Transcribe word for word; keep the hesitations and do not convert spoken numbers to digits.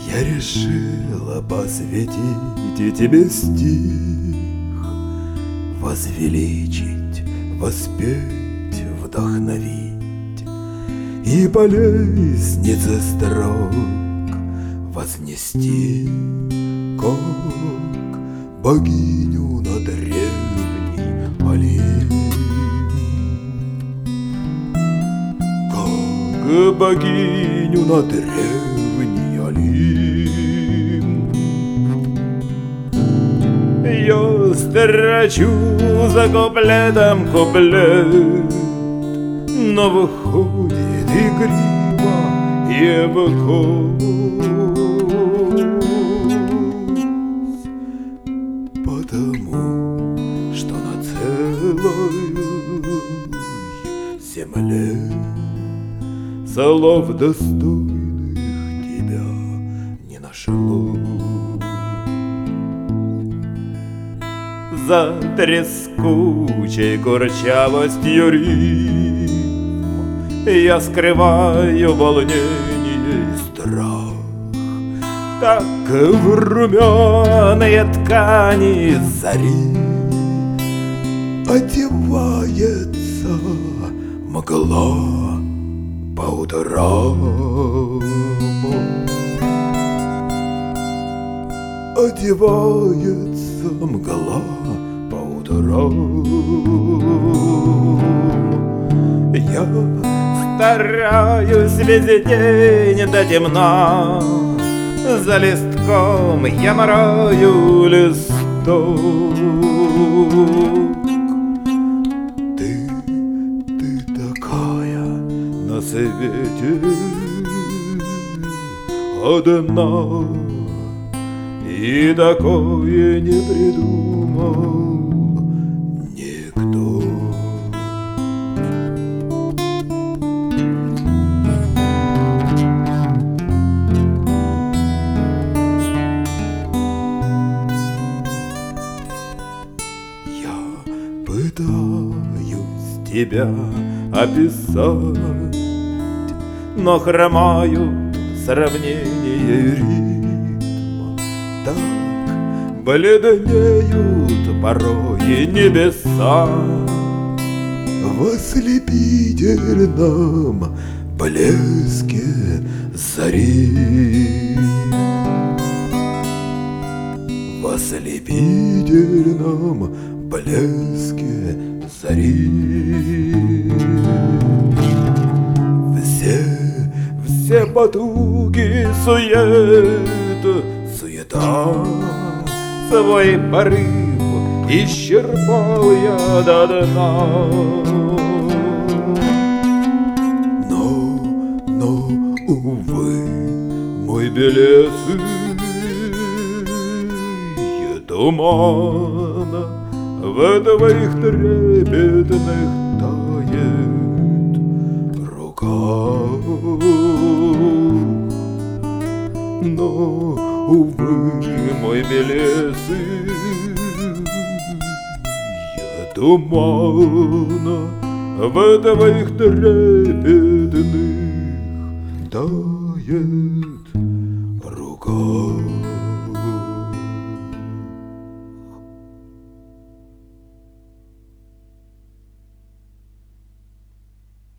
Я решила посвятить и тебе стих, возвеличить, воспеть, вдохновить и по лестнице строк вознести, как богиню на древний Олимп. Как богиню на древний Олимп. Я строчу за куплетом куплет, но выходит игриво и выкось, потому что на целой земле слов достойных тебя не нашлось. За трескучей курчавостью рифм я скрываю волнение и страх. Так в румяные ткани зари одевается мгла по утрам. Одевается мгла по утрам. Я стараюсь весь день до темна, за листком я мораю листок. Ты, ты такая на свете одна, и такое не придумал никто. Я пытаюсь тебя описать, но хромают сравнения и ритм. Так бледнеют порой небеса в ослепительном блеске зари. В ослепительном блеске зари. Все, все потуги, сует, суета, свой порыв исчерпал я до дна. Но, но, увы, мой белесый туман в твоих трепетных тает руках. Но, увы, мой белесый туман в твоих трепетных тает рука.